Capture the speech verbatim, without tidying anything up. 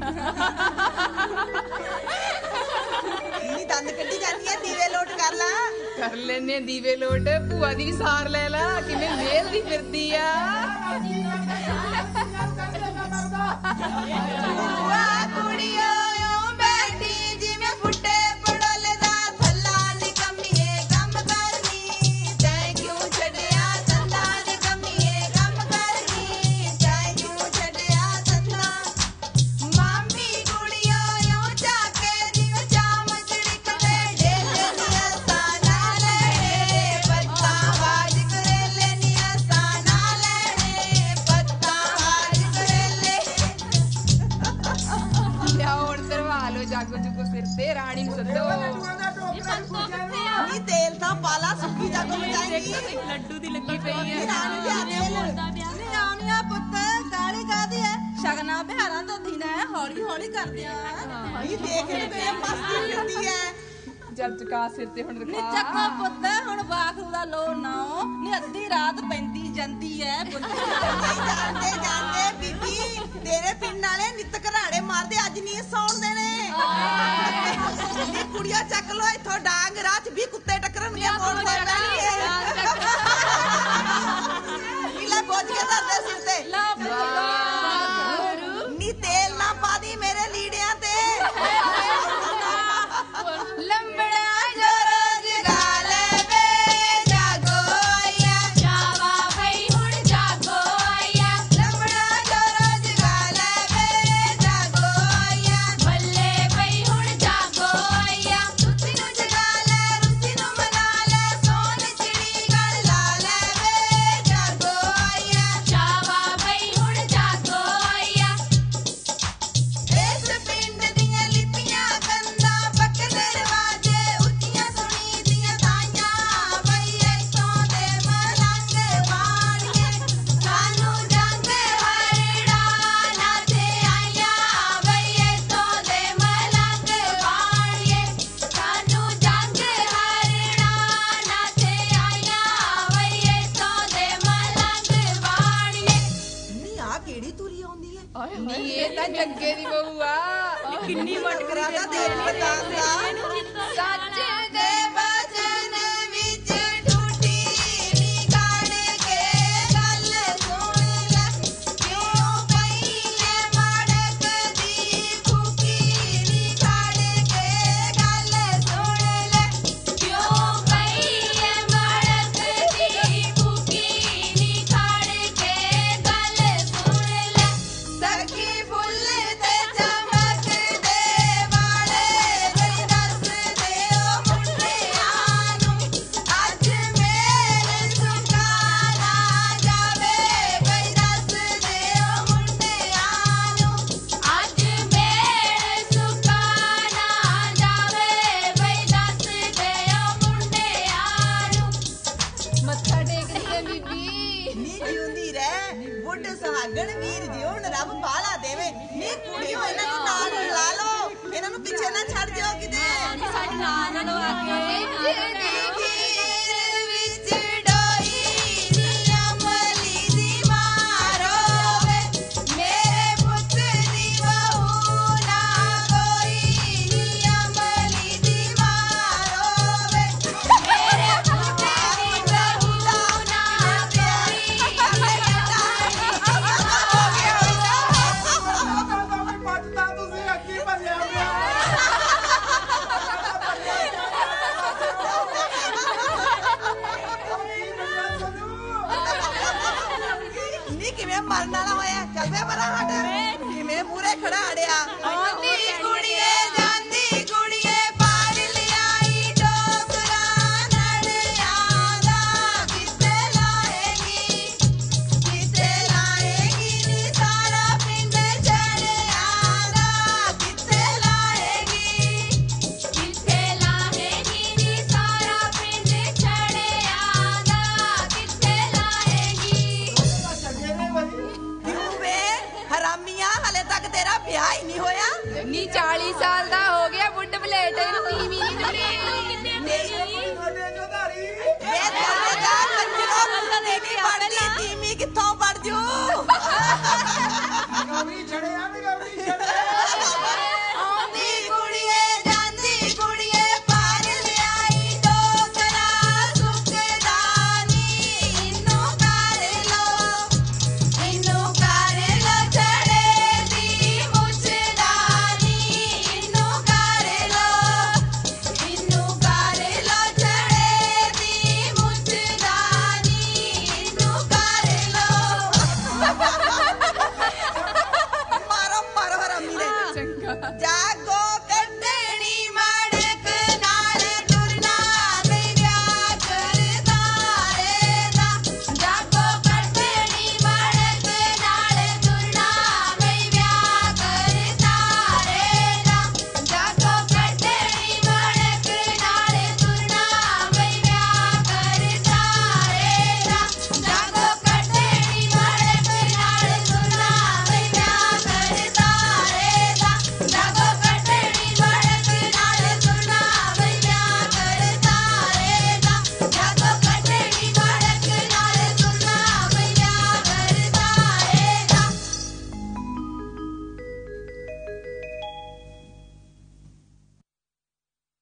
दंद कड्डी जाती है दीवे लोट कर ला कर लेने दीवे लोट भूआ दी भी सार ले ला किवें मेलदी फिरदी आ भूआ कुड़ियो बैठी जिवें फुटे पड़ोले दा थल्ला निकम्मीए कम करनी तैं क्यों छड्डिया तंदा निकम्मीए कम करनी तैं क्यों छड्डिया तंदा मामी कुड़ियो यूं झाके जिवें चाम चिड़कदे ढेले नी असां ना लैणे पत्ता वाज करेले नी असां ना लैणे पत्ता वाज करेले ਲਿਆਓ ਹੁਣ ਧਰਵਾ ਲਓ ਜਾਗੋ ਜੁਗੋ ਸਿਰ ਤੇ ਰਾਣੀ ਨੂੰ ਸੱਦੋ ਨੀ ਤੇਲ ਤਾਂ ਪਾਲਾ ਸੁੱਕੀ ਜਾਗੋ ਮਚਾਏਗੀ ਲੱਡੂ ਦੀ ਲੱਗੀ ਪਈ ਆ ਰਾਣੀ ਦੇ ਤੇਲ ਨੀ ਰਾਣੀਆਂ ਪੁੱਤ ਕਾਲੀ ਕਾਦੀ ਹੈ ਸ਼ਗਨਾ ਬਿਹਾਰਾਂ ਦਾ ਦਿਨ ਹੈ ਹੌਲੀ ਹੌਲੀ ਕਰਦੇ ਆ ਨੀ ਦੇਖ ਲੈ ਮਸਤੀ ਹੁੰਦੀ ਹੈ ਜਲ ਚਕਾ ਸਿਰ ਤੇ ਹੁਣ ਨੀ ਰਖਾ ਚੱਕੋ ਪੁੱਤ ਹੁਣ ਬਾਖਰੂ ਦਾ ਲੋ ਨਾਓ ਨੀ ਅੱਧੀ ਰਾਤ ਪੈਂਦੀ ਜਾਂਦੀ ਐ ਪੁੱਤ ਜਾਂਦੇ ਜਾਂਦੇ ਬੀਬੀ ਤੇਰੇ ਪਿੰਡ ਵਾਲੇ ਨਿੱਤ ਘਰਾੜੇ ਮਾਰਦੇ ਅੱਜ ਨਹੀਂ ਸੌਣ ਦੇਣੇ ਨੀ ਕੁੜੀਆਂ ਚੱਕ ਲੋ ਇੱਥੋਂ ਡਾਂਗ ਰਾਹ ਚ ਵੀ ਕੁੱਤੇ ਟੱਕਰਨਗੇ ਮੋੜ ਦੇ ਪੈਣਗੇ ਨੀਲਾ ਬੋਝ ਕੇ ਦੱਸਦੇ ਸਿਰ ਤੇ ਨੀ ਤੇਲ ਨਾ ਪਾ ਦੀ ਮੇਰੇ ਲੀੜਿਆਂ ਤੇ ਲੰਬੜਾ ਜੋ ਰੋਜ਼ ਗਾ ਲੈ ਵੇ ਜਾਗੋ ਆਇਆ ਜਾਵਾ ਬਈ ਹੁਣ ਜਾਗੋ ਆਇਆ ਲੰਬੜਾ ਜੋ ਰੋਜ਼ ਗਾ ਲੈ ਵੇ ਜਾਗੋ ਆਇਆ ਬੱਲੇ ਬਈ ਹੁਣ ਜਾਗੋ ਆਇਆ ਰੁੱਤੀ ਨੂੰ ਜਗਾ ਲੈ ਰੁੱਤੀ ਨੂੰ ਮਨਾ ਲੈ ਸੋਨ ਚਿੜੀ ਗਲ ਲਾ ਲੈ ਵੇ ਜਾਗੋ ਆਇਆ ਜਾਵਾ ਬਈ ਹੁਣ ਜਾਗੋ ਆਇਆ ਇਸ ਪਿੰਡ ਦੀਆਂ ਲਿਪੀਆਂ ਕੰਧਾਂ ਪੱਕੇ ਦਰਵਾਜ਼ੇ ਉੱਚੀਆਂ ਸੁਣੀ ਦੀਆਂ ਤਾਈਆਂ ਬਈ ਇੱਥੋਂ ਦੇ ਮਲੰਗ ਬਾਣੀਏ ਸਾਨੂੰ ਜੰਗ ਹਰੜਾ ਨਾ ਤੇ ਆਇਆ ਬਈ ਇੱਥੋਂ ਦੇ ਮਲੰਗ ਬਾਣੀਏ ਸਾਨੂੰ ਜੰਗ ਹਰੜਾ ਨਾ ਤੇ ਆਇਆ ਬਈ ਇੱਥੋਂ ਦੇ ਮਲੰਗ ਬਾਣੀਏ ਨੀ ਆ ਕਿਹੜੀ ਤੁਰੀ ਆਉਂਦੀ ਹੈ ਨੀ ਇਹ ਤਾਂ ਜੱਗੇ ਦੀ ਬਹੂ ਆ ਕਿੰਨੀ ਮਟਕਰੀ ਦਾ ਦੇਖ ਪਤਾਂਦਾ ਸੱਚ ਦੇ ਬਚਨ ਵਿੱਚ ਟੁੱਟੀ ਨੀ ਗਾੜ ਕੇ ਗੱਲ ਸੁਣ ਲੈ ਕਿਉਂ ਪਈ ਐ ਮੜਕ ਦੀ ਫੁਕੀ ਨੀ ਗਾੜ ਕੇ ਗੱਲ ਸੁਣ ਲੈ ਕਿਉਂ ਪਈ ਐ ਮੜਕ ਦੀ ਭੁੱਖੀ ਨੀ ਖੜ ਕੇ ਗੱਲ ਸੁਣ ਲੈ ਸਖੀ ਫੁੱਲ ਤੇ ਚਮਕਦੇ ਵਾਲੇ ਬਈ ਦੱਸਦੇ ਓ ਮੁੰਡਿਆਂ ਨੂੰ ਅੱਜ ਮੇਰੇ ਸੁਕਾਰਾ ਜਾਵੇ ਬਈ ਦੱਸਦੇ ਓ ਮੁੰਡਿਆਂ ਨੂੰ ਅੱਜ ਮੇਰੇ ਸੁਕਾਨਾ ਜਾਵੇ ਬਈ ਦੱਸਦੇ ਓ ਮੁੰਡਿਆਂ ਨੂੰ ਮੱਥਾ ਟੇਕਦੀ ਐ ਬੀਬੀ ਨੀ ਜਿਉਂਦੀ ਰਹਿ ਬੁੱਢ ਸੁਹਾਗਣ ਵੀਰ ਜਿਉ ਰੱਬ ਬਾਲਾ ਦੇਵੇ ਨੀ ਕੁੜੀਓ ਇਹਨਾਂ ਨੂੰ ਨਾਲ ਲਾ ਲਓ ਇਹਨਾਂ ਨੂੰ ਪਿੱਛੇ ਨਾ ਛੱਡ ਦਿਓ ਕਿਤੇ ਸਾਡੇ ਨਾਲ ਨਾਲ ਆ ਕੇ ਹੀਰ ਵਿੱਚ ਡੋਈ ਨੀ ਅਮਲੀ ਦੀ ਮਾਰ ਹੋਵੇ ਮੇਰੇ ਪੁੱਤ ਦੀ ਬਹੂ ਨਾ ਕੋਈ ਨੀ ਅਮਲੀ ਦੀ ਮਾਰ ਹੋਵੇ ਮੇਰੇ ਪੁੱਤ ਦੀ ਬਹੂ ਨਾ ਕੋਈ ਨੀ ਕਿਵੇਂ ਮਰਨ ਵਾਲਾ ਹੋਇਆ ਚੱਲ ਪਿਆ ਪਰਾਂ ਹਟ ਕਿਵੇਂ ਮੂਰੇ ਖੜਾ ਅੜਿਆ